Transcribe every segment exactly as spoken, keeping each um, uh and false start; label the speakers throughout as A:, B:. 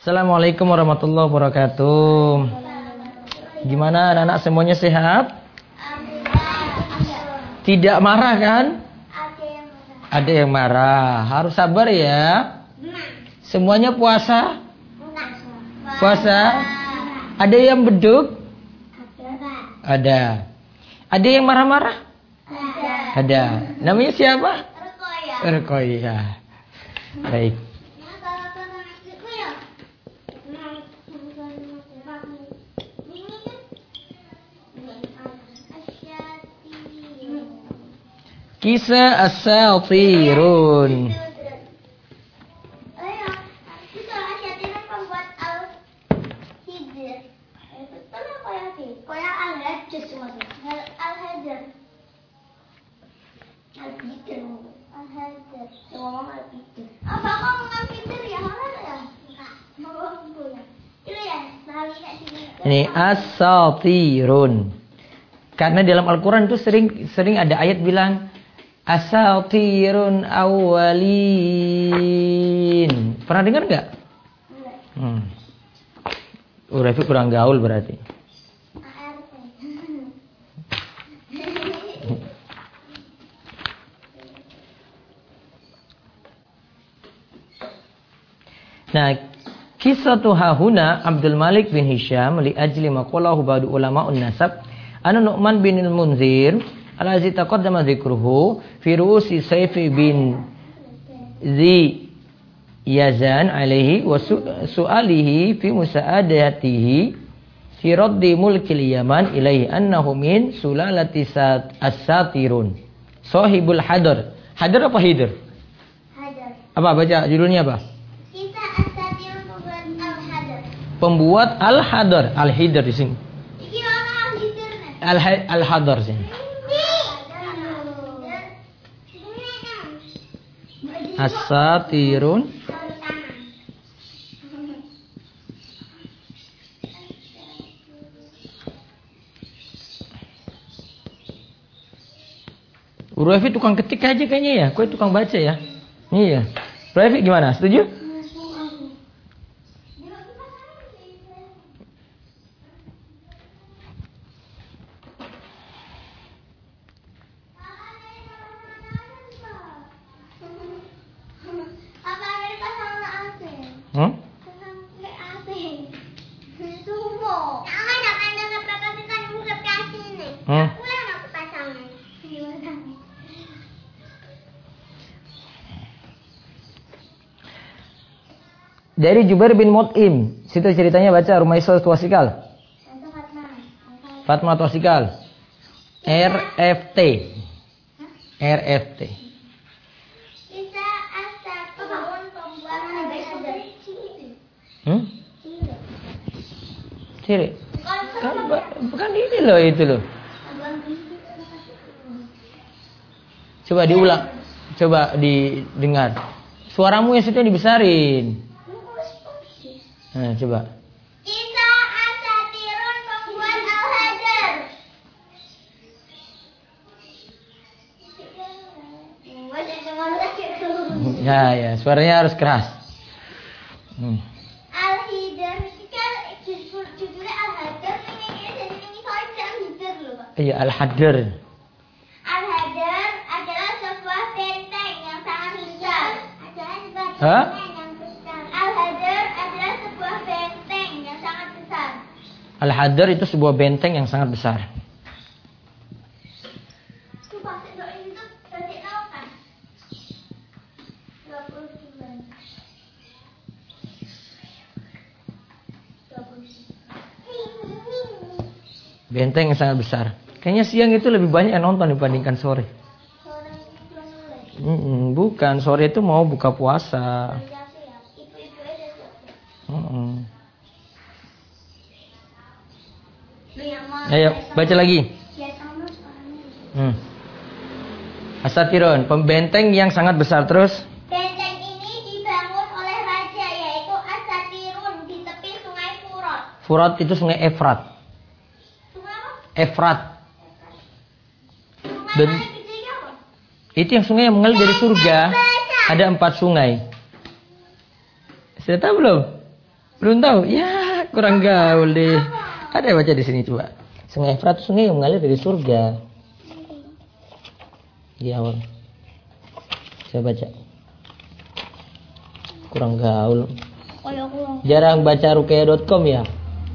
A: Assalamualaikum warahmatullahi wabarakatuh. Gimana anak-anak semuanya sehat? Tidak marah kan? Ada yang marah. Harus sabar ya. Semuanya puasa? Puasa? Ada yang beduk? Ada. Ada yang marah-marah? Ada. Namanya siapa? Ruqayyah. Baik. Kisah As-Satirun. Ini As-Satirun. Karena dalam Al-Quran itu sering sering ada ayat bilang As-Satirun awwalin. Pernah dengar nggak? Hmm. Oh, Rafi kurang gaul berarti. Nah, kisah hahuna Abdul Malik bin Hisham li ajli maqalahu ba'du ulama'un nasab ana Nu'man bin al-Munzir alazi taqaddama dzikruhu fi ru'usi Sayfi bin Zi Yazan alaihi wa su'alihi fi musa'adatihi fi raddi mulkil Yaman ilaihi annahu min sulalati as-Satirun sahibul hadar. Hadar apa hidr? Hadar. Apa baca judulnya apa? Kisah As-Satirun pembuat al-hadar. Pembuat al-hadar, al-hidr di sini. Iki ana al-hidr. Al-hadar sini. As-Satirun Rafi tukang ketik aja kayaknya ya. Kue tukang baca ya. Iya. Rafi gimana? Setuju? Hmm? Hmm? Dari Jubair bin Mut'im. Situ ceritanya baca Rumaisah Twasikal. Fatma Twasikal. R F T. R F T. Hmm? Ciri. Kan, bukan ini loh itu loh. Coba diulang. Coba didengar. Suaramu yang situ dibesarin. Nah, coba.
B: Kisah As-Satirun pembuat al-hadar.
A: Ya, ya, suaranya harus keras. Hmm.
B: Al-Hidr kan judulnya al-hadar, ini jadi ini soalnya al-hidr loh, Pak.
A: Iya, al-hadar.
B: Al-hadar adalah sebuah benteng yang sangat besar. Adalah sebuah
A: Hah? Al-Hadar itu sebuah benteng yang sangat besar. Benteng yang sangat besar. Kayaknya siang itu lebih banyak yang nonton dibandingkan sore. Hmm, bukan, sore itu mau buka puasa. Hmm. Ayo, baca lagi. Hmm. As-Satirun, pembenteng yang sangat besar. Terus?
B: Benteng ini dibangun oleh raja, yaitu As-Satirun di tepi sungai Furat.
A: Furat itu sungai Efrat.
B: Sungai apa?
A: Efrat.
B: Sungai
A: Dan
B: paling gede apa?
A: itu yang sungai yang mengalir dari surga. Ada empat sungai. Sudah tahu belum? Belum tahu? Ya, kurang gaul deh. Ada yang baca di sini coba. Sungai Efrat, sungai yang mengalir dari surga. Di awal. Coba baca. Kurang gaul. Jarang baca ruqyah dot com ya?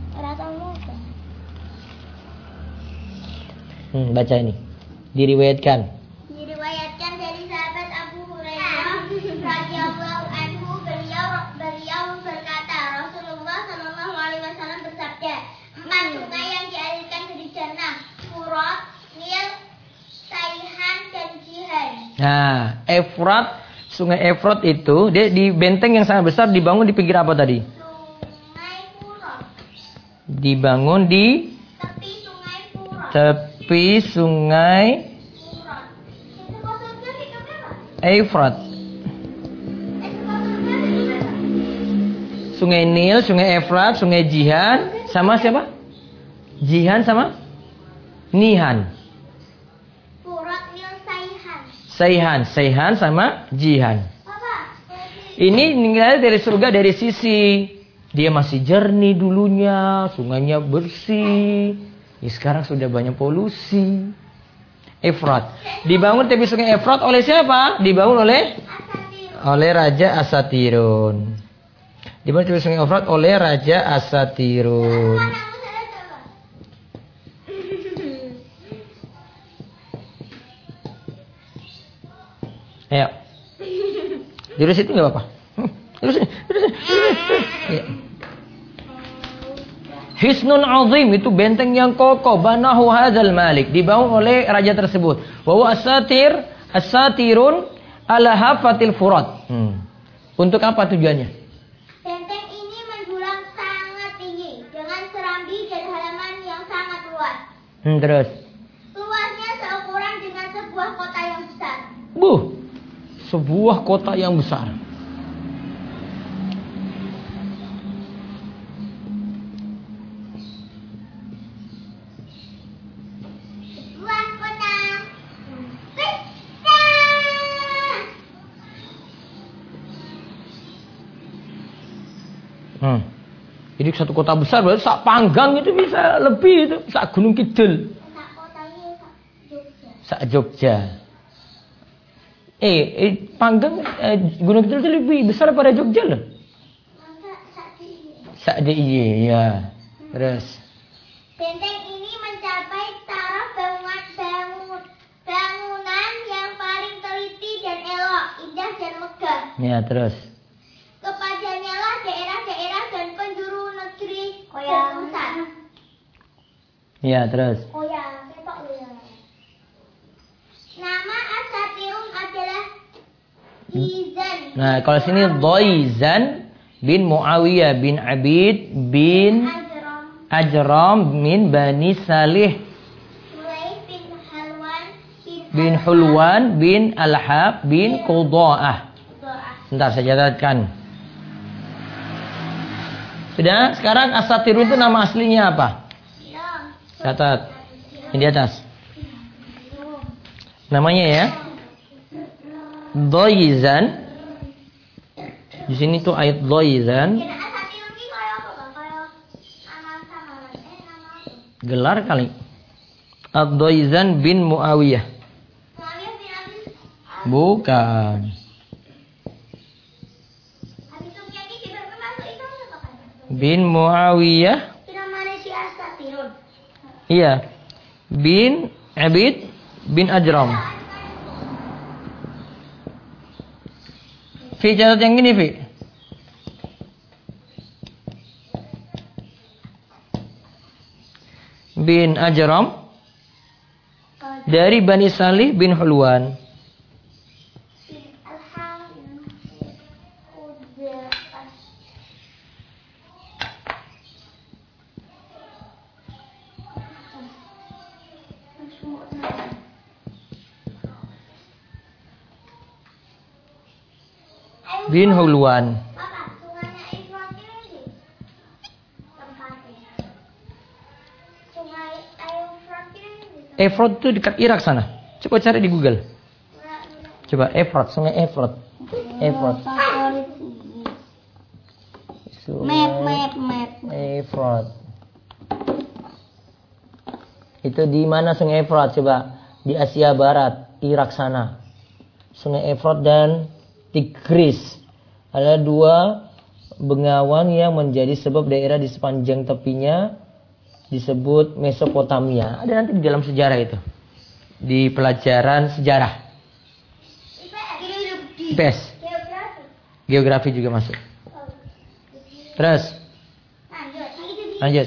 A: Hmm, baca ini. Diriwayatkan.
B: Diriwayatkan dari sahabat Abu Hurairah radhiyallahu anhu, beliau beliau berkata, Rasulullah Shallallahu alaihi wasallam bersabda, empat sungai yang dialirkan dari Jannah, Furat, Nil, Sayhan, dan Jihan.
A: Nah, Efrat, sungai Efrat itu dia di benteng yang sangat besar dibangun di pinggir apa tadi?
B: Sungai Furat.
A: Dibangun di
B: Tepi sungai Furat.
A: tepi sungai
B: Furat. Itu maksudnya itu berapa?
A: Efrat.
B: Itu maksudnya itu berapa?
A: Sungai Nil, sungai Efrat, sungai Jihan, sama siapa? Jihan sama Nihan.
B: Furat, Nil, Sayhan.
A: Sayhan, Sayhan sama Jihan.
B: Papa.
A: Ini mengalir dari surga dari sisi dia masih jernih dulunya, sungainya bersih. Ya, sekarang sudah banyak polusi. Efrat. Dibangun tepi sungai Efrat oleh siapa? Dibangun oleh
B: Asatir.
A: oleh Raja Asatirun. Dibangun tepi sungai Efrat oleh Raja Asatirun.
B: Anakmu saya coba.
A: Ayo. Jurus itu nggak apa-apa. Hmm, Jurus ini, jurus ini, jurus ini. Iya. Hisnun azim itu benteng yang kokoh, banahu hadzal malik, dibangun oleh raja tersebut. Wa huwa asatir, asatirun ala hafatil furat. Hmm. Untuk apa tujuannya?
B: Benteng ini menjulang sangat tinggi dengan serambi dan halaman yang sangat luas.
A: Hmm, terus.
B: Luasnya seukuran dengan sebuah kota yang besar.
A: Buh. Sebuah kota yang besar.
B: Luas kota besar.
A: Hmm. Jadi satu kota besar berarti sak Panggang itu bisa lebih itu, sak Gunung Kidul,
B: Sak kota ini sak Jogja.
A: sak Jogja. Eh, eh Panggang eh, Gunung Kidul itu lebih besar daripada Jogja loh.
B: Masa sak ini.
A: Sak D I Y ya. Terus.
B: Benteng ini mencapai taraf bangunan bangun, bangunan yang paling teliti dan elok, indah dan megah.
A: Ya, terus.
B: Kepadanya lah daerah-daerah dan penjuru negeri dan pusat.
A: Ya, terus.
B: Oh ya, ketok lu ya. Nama Asatirun adalah Izan.
A: Nah, kalau sini Dhaizan bin Muawiyah bin Abid bin
B: Ajram.
A: Ajram min Bani Salih
B: Sulaim bin Halwan bin,
A: bin Hulwan bin Al-Hab bin Qudha'ah.
B: Doa.
A: Sebentar saya catatkan. Sudah, sekarang Asatirun itu nama aslinya apa?
B: Ya.
A: Catat. Ini di atas. Namanya ya. Dhaizan. Di sini tuh ayat Dhaizan.
B: Kira Asatirun ini kayak apa, Bang? Kayak nama samaran. Eh, nama apa?
A: Gelar kali. Ad-Dhaizan bin Muawiyah.
B: Muawiyah bin Abi
A: Bukan.
B: Abi Sufyan ini juga termasuk itu apa kan?
A: Bin Muawiyah.
B: Kira Malaysia Asatirun.
A: Iya. Bin Abid bin Ajram. Fi, catat yang gini, Fi. Bin Ajram dari Bani Salih bin Hulwan. Bin Hulwan.
B: Bapak, sungainya Efrat ini tempatnya. Sungai Efrat ini.
A: Efrat itu dekat Irak sana. Coba cari di Google. Coba Efrat, sungai Efrat. Efrat.
B: Map, map, map.
A: Efrat. Itu di mana Sungai Efrat coba? Di Asia Barat, Irak sana. Sungai Efrat dan Tigris. Ada dua bengawan yang menjadi sebab daerah di sepanjang tepinya disebut Mesopotamia. Ada nanti di dalam sejarah itu. Di pelajaran sejarah. I P S. Geografi juga masuk. Terus. Lanjut.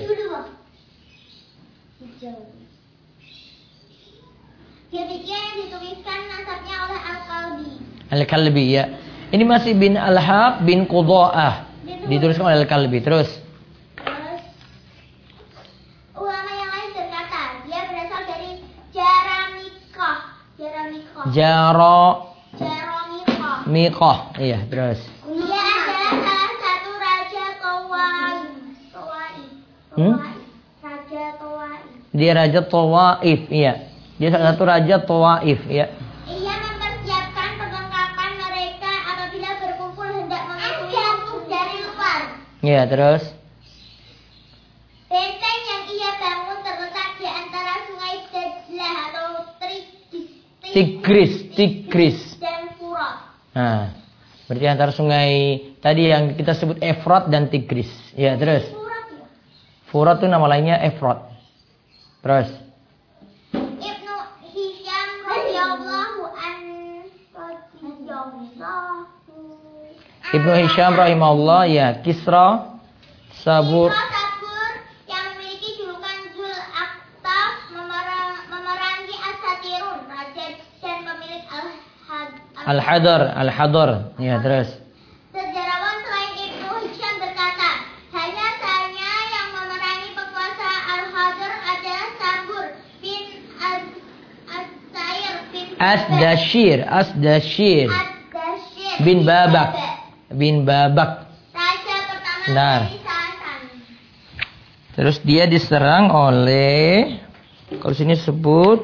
B: Demikian yang dituliskan nasabnya oleh Al-Kalbi.
A: Al-Kalbi ya. Ini masih bin Al-Haq bin Qudha'ah. Dituliskan oleh Al-Kalbi. Terus.
B: Terus ulama yang lain berkata dia berasal dari Jaramikoh. Jaramikoh.
A: Jaro.
B: Jaramikoh.
A: Mikoh. Iya. Terus.
B: Dia adalah salah satu raja Tawai. Tawai.
A: Hmm?
B: Raja Tawai.
A: Dia raja Tawaif. Iya. Dia salah satu raja Tawaif. Iya.
B: Ia mempersiapkan perlengkapan mereka apabila berkumpul hendak mengikuti musuh dari luar.
A: Iya. Terus.
B: Benteng yang ia bangun terletak di antara sungai Dajlah atau
A: Tigris. Tigris.
B: dan Furat.
A: Nah. Berarti antara sungai tadi yang kita sebut Efrat dan Tigris. Iya. Terus.
B: Furat ya?
A: Furat itu nama lainnya Efrat. Terus.
B: Ibnu Hisham radhiyallahu an radhiyallahu
A: Ibnu Hisham rahimahullah ya Kisra Sabur.
B: Kisra Sabur yang memiliki julukan Zul Aqtaf memerang, memerangi As-Satirun raja dan pemilik Al-Had
A: Al-Hadar, Al-Hadar. Ya, terus.
B: Sejarawan selain Ibnu Hisham berkata, hanya saja yang memerangi penguasa Al-Hadar adalah Sabur bin Az- Az-Zair bin
A: Asdashir, Asdashir
B: Ad-Dashir
A: bin Babak. Bin Babak.
B: Raja pertama
A: Benar.
B: dari Sasan.
A: Terus dia diserang oleh, kalau sini sebut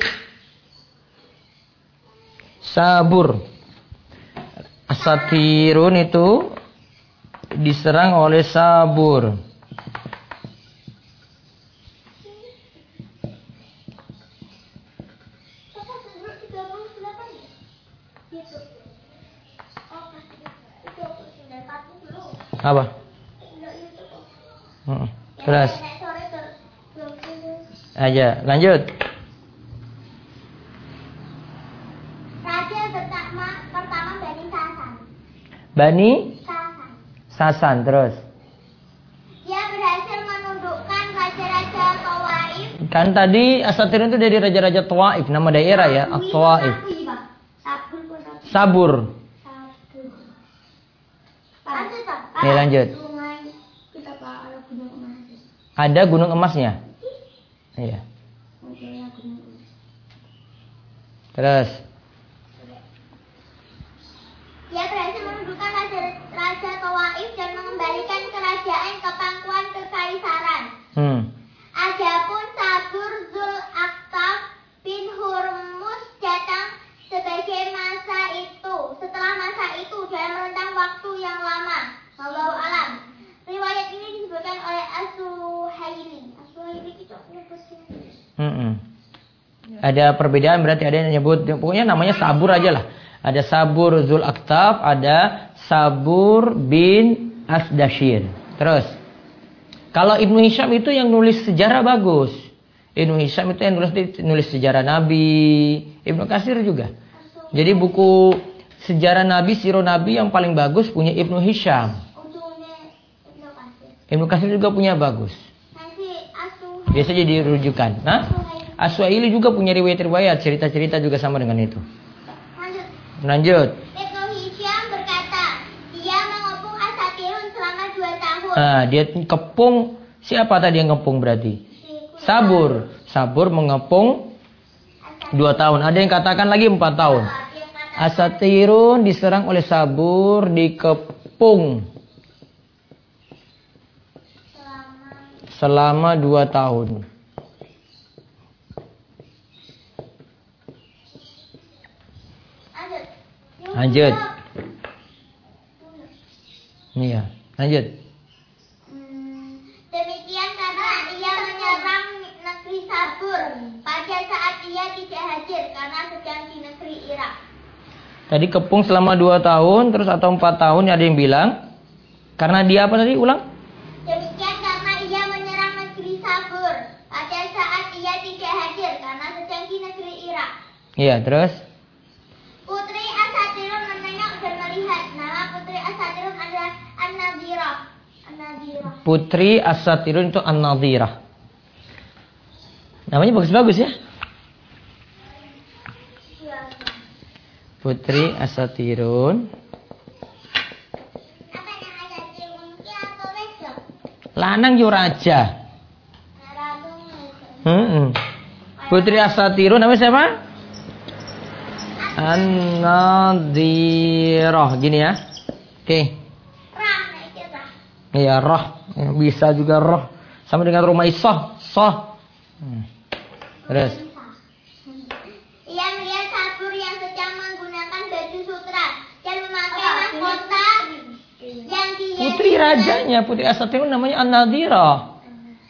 A: Sabur. Asatirun itu diserang oleh Sabur. Apa? Hmm. Terus. Aja, lanjut.
B: Raja pertama pertama Bani Sasan.
A: Bani
B: Sasan.
A: Sasan, terus.
B: Dia berhasil menundukkan raja-raja Tawaif.
A: Kan tadi Asatirun itu dari raja-raja Tawaif, nama daerah ya, At-Tawaif.
B: Sabur pun Sabur.
A: Sabur.
B: Sabur. Lanjut, Pak.
A: Nih, lanjut.
B: Sungai kita Pak ada gunung emas.
A: Ada gunung emasnya. Iya.
B: Modelnya gunung emas.
A: Terus.
B: Dia berhasil menundukkan raja raja Tawaif dan mengembalikan kerajaan ke pangkuan kekaisaran.
A: Hmm.
B: Adapun Sabur Zul Aqtaf bin Hurmuz datang sebagai masa itu. Setelah masa itu dalam rentang waktu yang lama. Wallahu alam. Riwayat ini disebutkan oleh As-Suhaili. As-Suhaili itu nyebutnya.
A: Hmm. Ada perbedaan, berarti ada yang nyebut, pokoknya namanya Sabur aja lah. Ada Sabur Zul Aqtaf, ada Sabur bin Asdashir. Terus. Kalau Ibnu Hisham itu yang nulis sejarah bagus. Ibnu Hisham itu yang nulis nulis sejarah Nabi. Ibnu Katsir juga. Jadi buku sejarah Nabi, sirah Nabi yang paling bagus punya Ibnu Hisham.
B: Ujungnya Ibnu Katsir.
A: Ibnu Katsir juga punya bagus.
B: Nanti As-Suhaili.
A: Biasa jadi rujukan. Nah, As-Suhaili juga punya riwayat-riwayat, cerita-cerita juga sama dengan itu.
B: Lanjut.
A: Lanjut.
B: Ibnu Hisham berkata, dia mengepung Asatirun selama dua tahun.
A: Nah, dia kepung, siapa tadi yang ngepung berarti? Sabur. Sabur mengepung dua tahun. Ada yang katakan lagi empat tahun. Asatirun diserang oleh Sabur, dikepung selama dua tahun. Lanjut. Iya, lanjut.
B: ia tidak hadir karena sedang di negeri Irak.
A: Tadi kepung selama dua tahun, terus atau empat tahun ada yang bilang. Karena dia apa tadi? Ulang.
B: Demikian karena ia menyerang negeri Sabur pada saat ia tidak hadir karena sedang di negeri Irak.
A: Iya, terus?
B: Putri Asatirun menengok dan melihat. Nama Putri Asatirun adalah An-Nadhirah. An-Nadhirah.
A: Putri Asatirun itu An-Nadhirah. Namanya bagus-bagus ya. Putri Asatirun.
B: Apa yang Asatirun ki apa wedok?
A: Lanang yo raja. Hmm. Putri Asatirun namanya siapa? An-Nadhirah. Gini ya. Oke.
B: Rah, nah itu rah.
A: Iya, roh. Ya, bisa juga roh. Sama dengan Rumaisah. Soh. Hmm. Terus.
B: Ia melihat Sabur yang sedang menggunakan baju sutra dan memakai mahkota yang dia
A: Putri rajanya, Putri Asatirun namanya An-Nadhirah.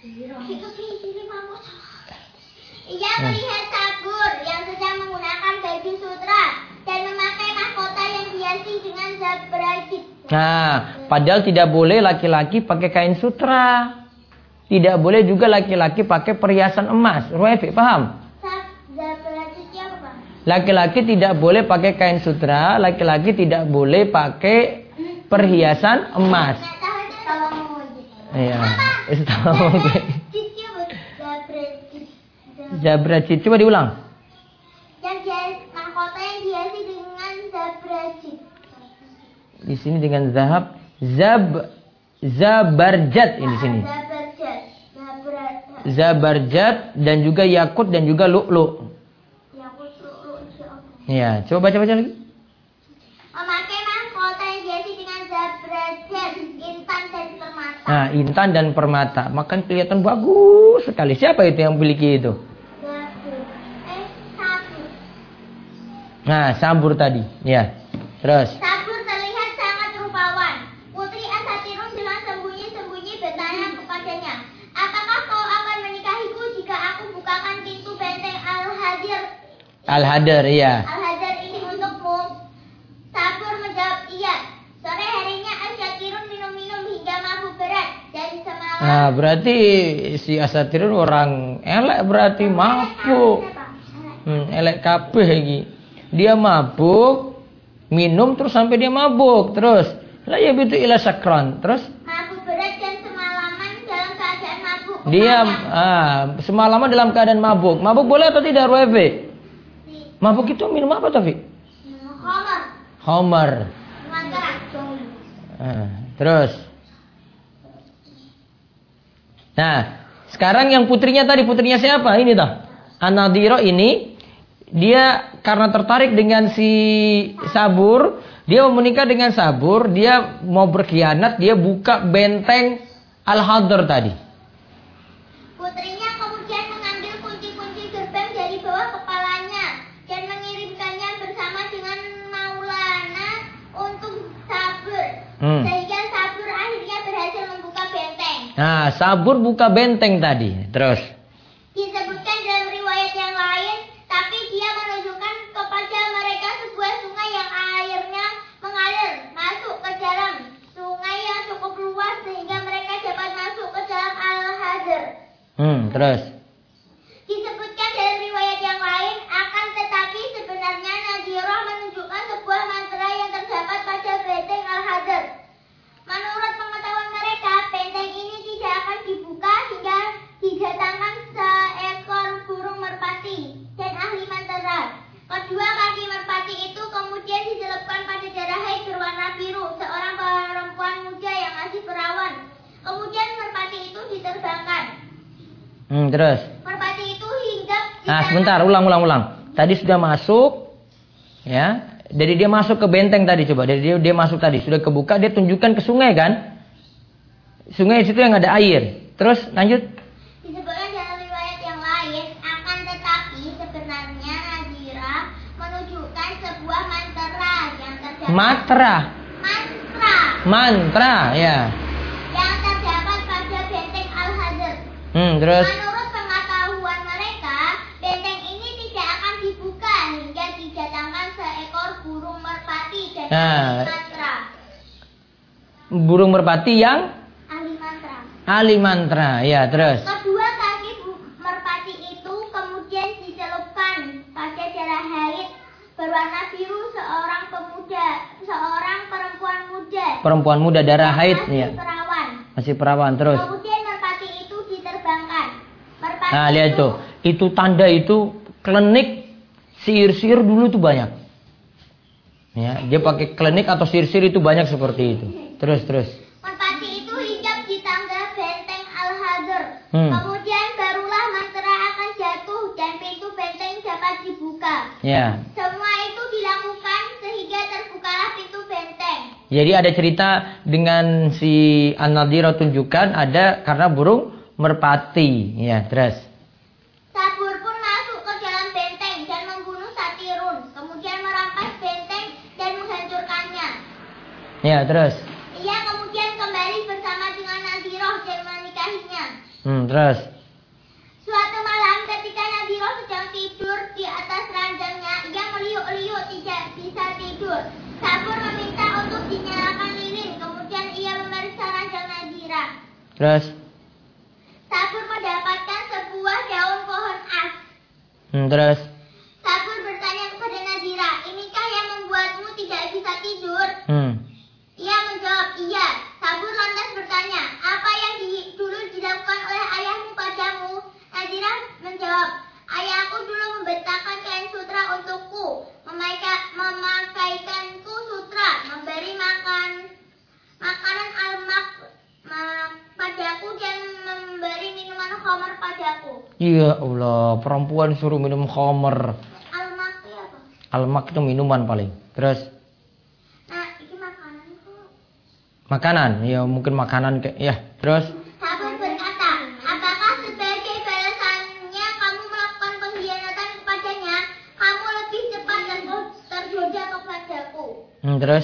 B: Ia melihat Sabur yang sedang menggunakan baju sutra dan memakai mahkota yang dihiasi dengan zabrajid.
A: Nah, padahal tidak boleh laki-laki pakai kain sutra. Tidak boleh juga laki-laki pakai perhiasan emas. Ruefi, paham?
B: Zabrajidnya apa?
A: Laki-laki tidak boleh pakai kain sutra, laki-laki tidak boleh pakai perhiasan emas. Iya. Zabrajid. Coba diulang.
B: Yang dia mahkota yang dihiasi dengan zabrajid.
A: Di sini dengan zahab, zab, zabarjat ini di sini.
B: Zabarjat. Zabarjat.
A: Zabarjat dan juga yakut dan juga lu'lu'.
B: Yakut lu'lu' insyaallah.
A: Iya, coba baca-baca lagi.
B: Memakai mahkota yang dihiasi dengan zabrajat, intan dan permata.
A: Nah, intan dan permata. Makan kelihatan bagus sekali. Siapa itu yang memiliki itu?
B: Zabur. Eh, sabur.
A: Nah, Sabur tadi. Ya. Terus.
B: Sabur terlihat sangat rupawan. Putri Asatirun dengan sembunyi-sembunyi bertanya kepadanya, apakah kau akan menikahiku jika aku bukakan pintu benteng Al-Hadir?
A: Al-Hadar, iya.
B: Al-Hadir ini untukmu. Sabur menjawab iya. Sore harinya Asatirun minum-minum hingga mabuk berat dan semalam.
A: Nah, berarti si Asatirun orang elek berarti mabuk. Hmm, elek kabeh iki. Dia mabuk, minum terus sampai dia mabuk, terus la ya bitu ila sakran. Terus
B: Mabuk berat dan semalaman dalam keadaan mabuk.
A: dia ah, semalaman dalam keadaan mabuk. Mabuk boleh atau tidak, Ruefi? Mabuk itu minum apa, Taufik?
B: Khamar.
A: Khamar.
B: Minuman keras.
A: Ah, terus. Nah, sekarang yang putrinya tadi, putrinya siapa? Ini toh. An-Nadhirah ini dia karena tertarik dengan si Sabur, dia mau menikah dengan Sabur, dia mau berkhianat, dia buka benteng Al-Hadar tadi.
B: Putrinya kemudian mengambil kunci-kunci gerbang dari bawah kepalanya dan mengirimkannya bersama dengan Maulana untuk Sabur.
A: Hmm.
B: Sehingga Sabur akhirnya berhasil membuka benteng.
A: Nah, Sabur buka benteng tadi. Terus.
B: Disebutkan dalam riwayat yang lain, tapi dia menunjukkan kepada mereka sebuah sungai yang airnya mengalir masuk ke dalam sungai yang cukup luas sehingga mereka dapat masuk ke dalam Al-Hadir.
A: Hmm, terus.
B: Disebutkan dalam riwayat yang lain, akan tetapi sebenarnya Nadhirah menunjukkan sebuah mantra yang terdapat pada benteng Al-Hadir. Menurut pengetahuan mereka, benteng ini tidak akan dibuka hingga didatangkan seekor burung merpati dan ahli mantra. Kedua kaki merpati itu kemudian diselipkan pada darah haid berwarna biru seorang perempuan muda yang masih perawan. Kemudian merpati itu diterbangkan.
A: Hmm, terus.
B: Merpati itu hinggap di
A: Nah,
B: tanah-
A: sebentar, ulang ulang ulang. Tadi sudah masuk ya. Dari dia masuk ke benteng tadi, coba. Dari dia dia masuk tadi, sudah kebuka, dia tunjukkan ke sungai kan? Sungai di situ yang ada air. Terus lanjut.
B: Disebutkan dalam riwayat yang lain, akan tetapi sebenarnya Nadhirah menunjukkan sebuah mantra yang terdapat
A: Matra.
B: mantra
A: Mantra, ya.
B: yang terdapat pada benteng Al-Hadir.
A: Hmm, terus.
B: Menurut pengetahuan mereka, benteng ini tidak
A: Nah,
B: mantra.
A: Burung merpati yang
B: Ahli mantra.
A: ahli mantra. Ya, terus.
B: Kedua kaki merpati itu kemudian dicelupkan pada darah haid berwarna biru seorang pemuda, seorang perempuan muda.
A: Perempuan muda darah haid,
B: masih
A: ya.
B: perawan.
A: Masih perawan, terus.
B: Kemudian merpati itu diterbangkan. Merpati
A: Nah, lihat
B: itu,
A: tuh. Itu tanda itu klinik sihir-sihir dulu tuh banyak. Ya, dia pakai klinik atau sihir-sihir itu banyak seperti itu. Terus, terus.
B: merpati itu hinggap di tangga benteng Al-Hadr.
A: Hmm.
B: Kemudian barulah mantra akan jatuh dan pintu benteng dapat dibuka.
A: Ya.
B: Semua itu dilakukan sehingga terbukalah pintu benteng.
A: Jadi ada cerita dengan si An-Nadhira tunjukkan ada karena burung merpati. Ya, terus.
B: Sabur pun masuk ke dalam benteng dan membunuh Satirun. Kemudian merampas benteng dan menghancurkannya.
A: Ya, terus.
B: Ia kemudian kembali bersama dengan Nadhiroh dan menikahinya.
A: Hmm, terus.
B: Suatu malam ketika Nadhiroh sedang tidur di atas ranjangnya, ia meliuk-liuk tidak bisa tidur. Sabur meminta untuk dinyalakan lilin, kemudian ia memeriksa ranjang Nadhira.
A: Terus.
B: Sabur mendapatkan sebuah daun pohon as.
A: Hmm, terus.
B: Sabur bertanya kepada Nadhira, inikah yang membuatmu tidak bisa tidur?
A: Hmm.
B: Ia menjawab, iya. Sabur lantas bertanya, apa yang di, dulu dilakukan oleh ayahmu padamu? Nadhira menjawab, ayahku dulu membentangkan kain sutra untukku, memaika, memakaikanku sutra, memberi makan makanan almak ma, padaku dan memberi minuman khamar padaku.
A: Ya Allah, perempuan suruh minum khamar.
B: Almak itu apa?
A: Almak itu minuman paling. Terus.
B: Nah, ini makanan kok.
A: Makanan, ya mungkin makanan kayak ya. Terus.
B: Sabur berkata, apakah sebagai balasannya kamu melakukan pengkhianatan kepadanya, kamu lebih cepat dan tergoda kepadaku.
A: Hmm, terus.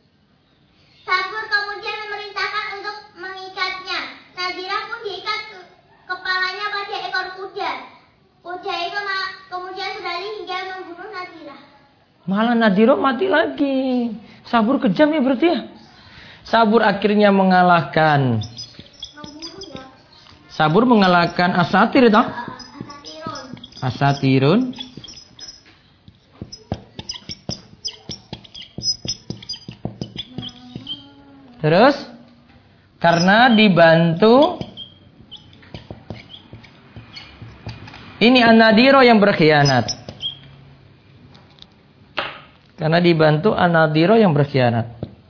B: Sabur kemudian memerintahkan untuk mengikatnya. Nadhira pun diikat ke kepalanya pada ekor kuda. Kuda itu kemudian berlari hingga membunuh Nadhira.
A: Malah Nadhira mati lagi. Sabur kejam ya berarti ya. Sabur akhirnya mengalahkan.
B: Membunuh ya.
A: Sabur mengalahkan Asatir itu.
B: Asatirun.
A: Asatirun. Terus karena dibantu ini An-Nadhira yang berkhianat. Karena dibantu An-Nadhira yang berkhianat.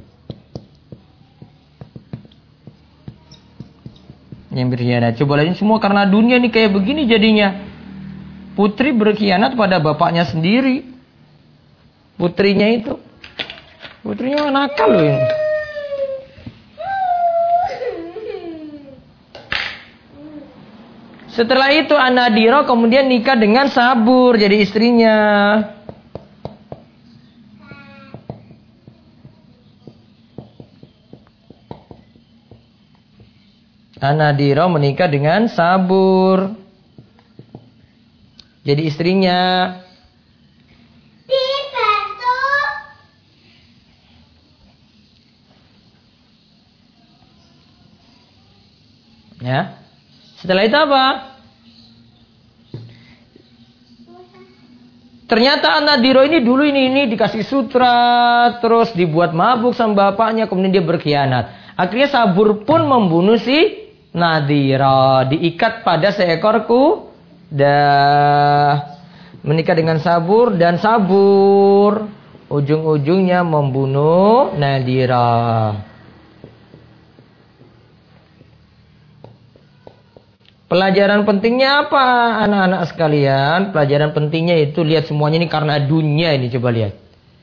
A: Yang berkhianat. Coba lihat semua karena dunia nih kayak begini jadinya. Putri berkhianat pada bapaknya sendiri. Putrinya itu. Putrinya nakal loh ini. Setelah itu An-Nadhira kemudian nikah dengan Sabur jadi istrinya. An-Nadhira menikah dengan Sabur jadi istrinya.
B: Dibantu.
A: Ya. Setelah itu apa? Ternyata An-Nadhira ini dulu ini ini dikasih sutra, terus dibuat mabuk sama bapaknya, kemudian dia berkhianat. Akhirnya Sabur pun membunuh si Nadhira, diikat pada seekor kuda. Menikah dengan Sabur dan Sabur ujung-ujungnya membunuh Nadhira. Pelajaran pentingnya apa anak-anak sekalian? Pelajaran pentingnya itu lihat semuanya ini karena dunia ini, coba lihat.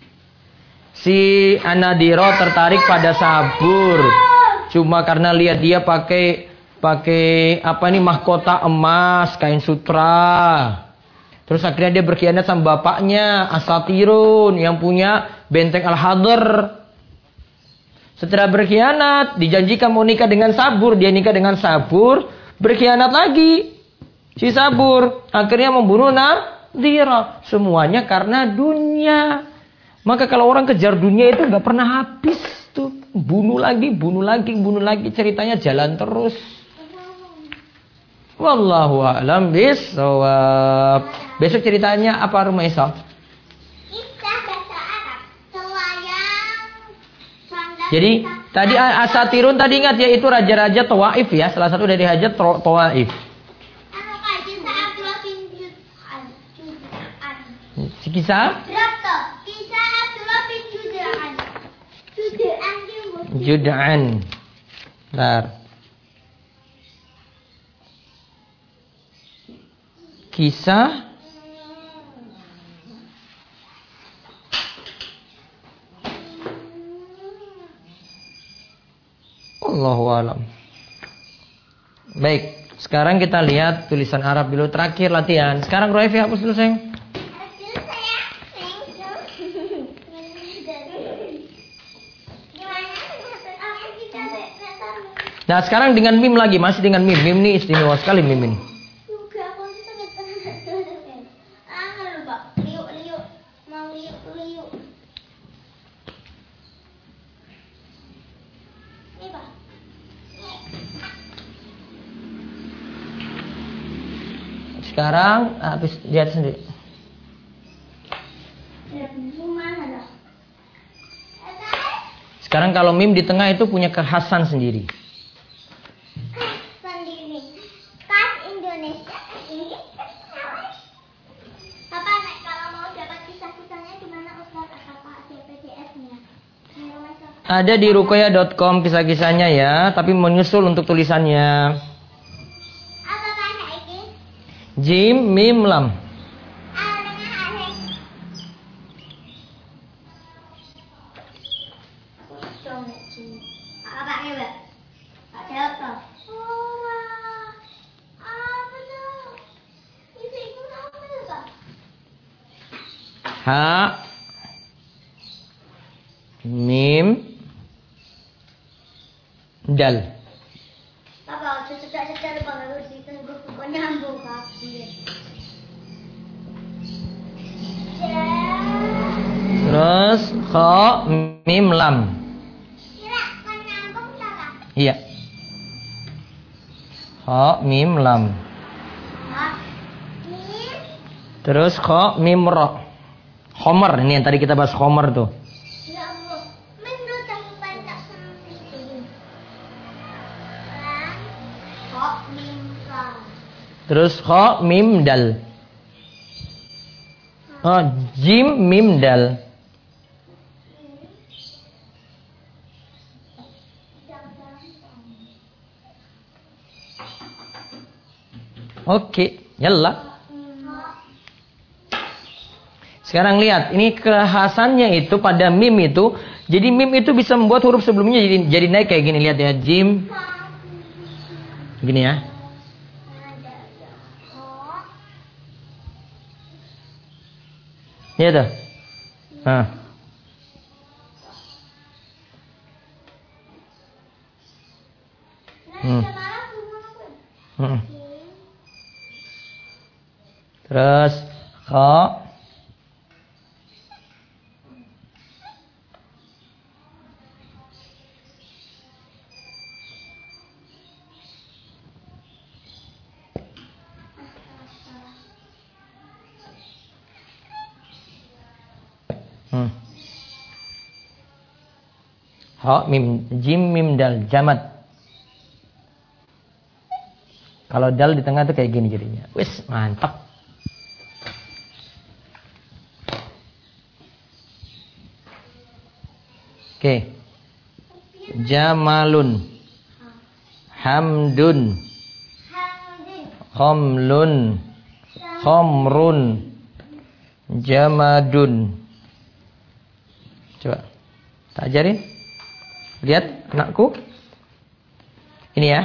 A: Si An-Nadhira tertarik pada Sabur cuma karena lihat dia pakai pakai apa ini mahkota emas, kain sutra. Terus akhirnya dia berkhianat sama bapaknya Asatirun yang punya benteng Al-Hadr. Setelah berkhianat dijanjikan mau nikah dengan Sabur, dia nikah dengan Sabur. Berkhianat lagi si Sabur, akhirnya membunuh Nadhira. Semuanya karena dunia. Maka kalau orang kejar dunia itu nggak pernah habis tuh. Bunuh lagi, bunuh lagi, bunuh lagi. Ceritanya jalan terus. Wallahu a'lam bishawab. Besok ceritanya apa Rumaisa?
B: Kisah bahasa Arab. Selayang.
A: Jadi tadi Asatirun tadi ingat ya itu raja-raja Tawaif ya. Salah satu dari raja Tawaif.
B: Apakah kisah Abdullah bin Jud'an?
A: Kisah?
B: Berapa? Kisah Abdullah bin Jud'an. Jud'an Jud'an.
A: Jud'an. Bentar. Kisah Allahu alam. Baik, sekarang kita lihat tulisan Arab dulu terakhir latihan. Sekarang Roefi hapus dulu sayang. Nah sekarang dengan mim lagi, masih dengan mim. Mim ini istimewa sekali mim ini. Sekarang habis lihat sendiri. Sekarang kalau mim di tengah itu punya kekhasan sendiri.
B: Sendiri. Khas Indonesia. Ini Papa, nek kalau mau dapat kisah-kisahnya di mana Ustaz atau Pak D P D S-nya?
A: Ada di ruqyah dot com kisah-kisahnya ya, tapi menyusul untuk tulisannya.
B: Apa bahasa ini?
A: Jim, mim, lam. Ha, mim, dal.
B: Papa, cedak-cedak lupa harus ditunggu pokoknya nyambung kaki.
A: Terus kha, mim, lam.
B: Kira menyambung salah.
A: Iya. Kha, mim, lam.
B: Mim.
A: Terus kha, mim, ra. Khomer, ini yang tadi kita bahas khomer tuh.
B: Ya Allah, menurut aku banyak sendiri. Kok mim lam.
A: Terus kha, mim, dal. Oh, jim, mim, dal. Oke, yalla. Sekarang lihat, ini kekhasannya itu pada mim itu. Jadi mim itu bisa membuat huruf sebelumnya jadi, jadi naik kayak gini. Lihat ya, jim. Gini ya. Iya tuh. Nah. Hmm. Hmm. Terus kha. Hmm. Ha, mim, jim, mim, dal, jamat. Kalau dal di tengah tuh kayak gini jadinya. Wis, mantap. Oke. Jamalun. Hamdun. Khamlun. Khamrun. Jamadun. Coba, tak ajarin. Lihat anakku. Ini ya.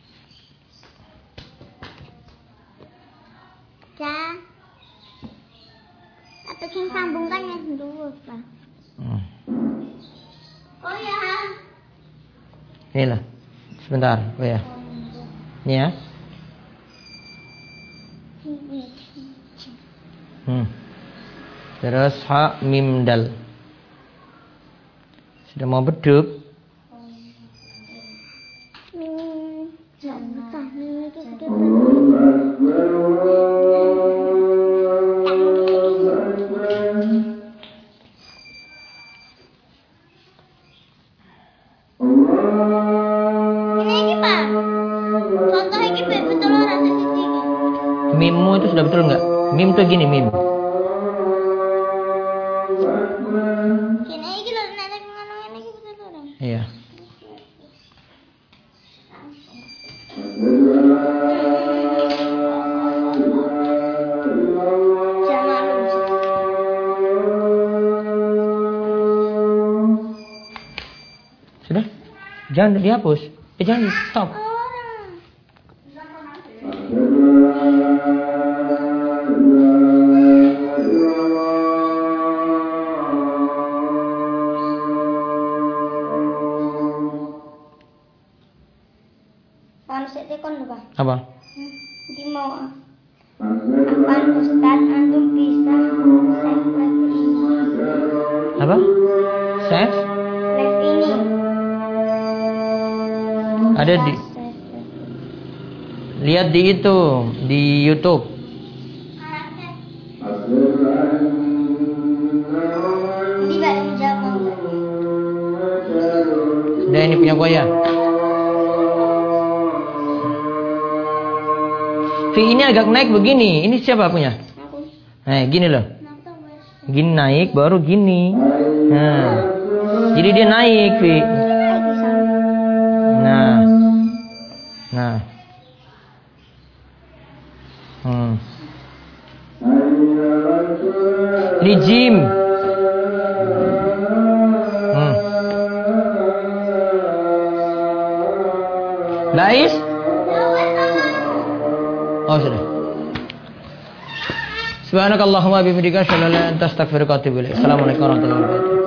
B: Ja. Atau yang sambungkan yang dulu, Pak.
A: Hmm.
B: Oh ya.
A: Inilah. Sebentar, oh ya. Ini ya. Hmm. Terus ha, mim, dal. Sudah mau beduk. Mimmu itu sudah betul nggak? Mim tuh gini mim. Iya. Sudah? Jangan dihapus. Eh, jangan di stop. Apa?
B: Di mau kapan Ustaz antum bisa save live ini?
A: Apa? Save?
B: Live ini.
A: Ada di. Lihat di itu di YouTube.
B: Tidak menjawab.
A: Sudah, ini punya gua ya. V ini agak naik begini. Ini siapa punya?
B: Aku.
A: Nah, gini loh. Gini naik, baru gini. Nah, jadi dia naik, V. Nah, nah. Hmm. Ini Jim. Hmm. Lais? Oh, sudah. Subhanakallahumma bihamdika asyhadu an la ilaha illa anta astaghfiruka wa atubu ilaik. Assalamualaikum warahmatullahi wabarakatuh.